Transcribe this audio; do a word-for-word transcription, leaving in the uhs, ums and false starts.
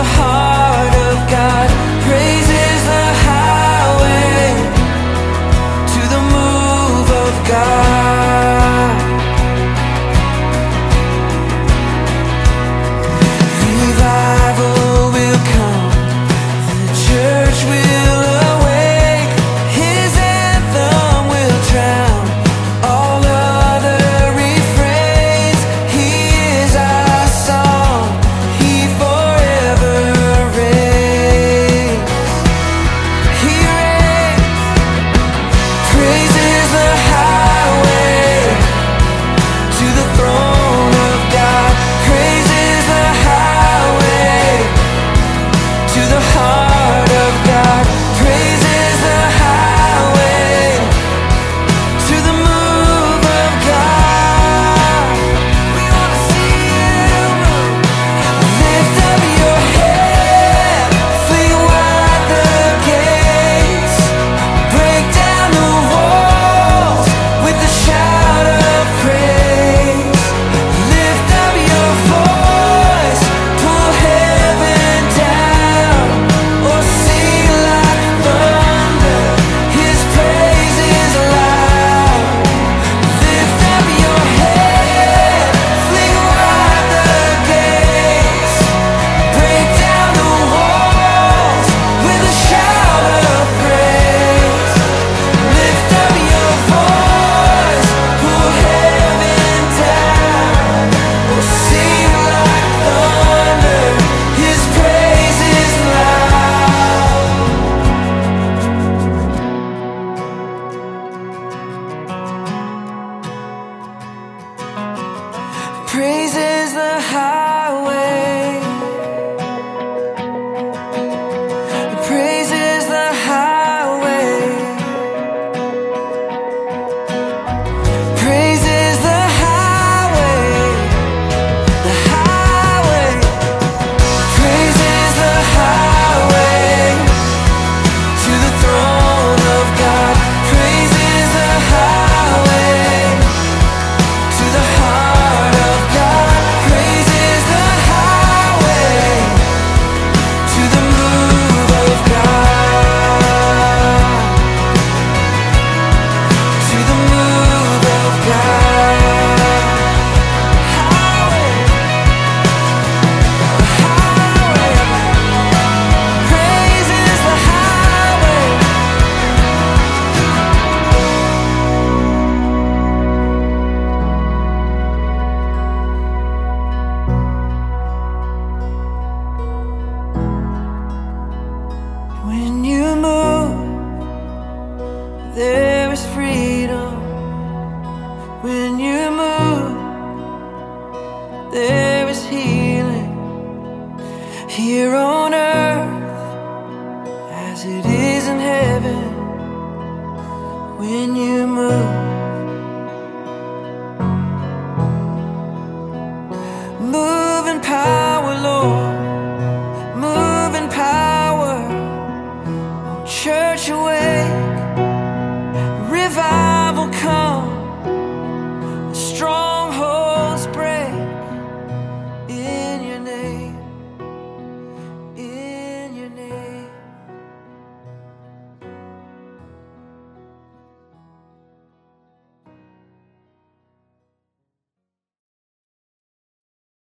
the heart of God. Praise is the highway to the move of God. Revival will come, the church will awake, His anthem will drown all other refrains. He is our song, He forever reigns. He reigns. Praise is the highway to the throne of God. Praise is the highway to the heart of God. Praise is the highway to the move of God. We wanna see You move. Lift up your head, fling wide the gates, break down the walls with the shout of praise. Lift up your voice, pull heaven down, or sing like thunder. His praise is loud. Lift up your head, fling wide the gates, break down the walls with a shout of praise. Lift up your voice, pull heaven down, or sing like thunder. His praise is loud. Praise is the highway. Praise is the highway. Praise is the highway. The highway. Praise is the highway to the throne of God. Praise is the highway to the heart of God. Praise is the highway to the move of God. To the move of God. Highway. Highway. Praise is the highway. When You move, there is freedom. When You move, there is healing here on earth as it is in heaven. When You move, move in power.